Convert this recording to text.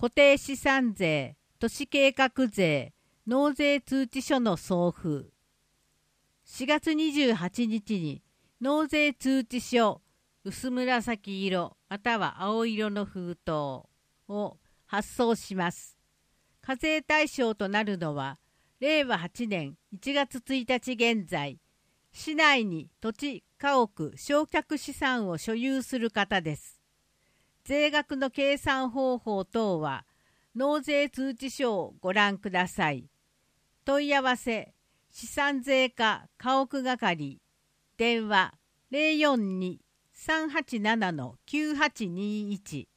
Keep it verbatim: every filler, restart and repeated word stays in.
固定資産税、都市計画税、納税通知書の送付。しがつにじゅうはちにちに納税通知書薄紫色または青色の封筒を発送します。課税対象となるのは、れいわはちねんいちがつついたち現在、市内に土地、家屋、償却資産を所有する方です。税額の計算方法等は、納税通知書をご覧ください。問い合わせ、資産税課家屋係、電話 ゼロよんに さんはちなな きゅうはちにいち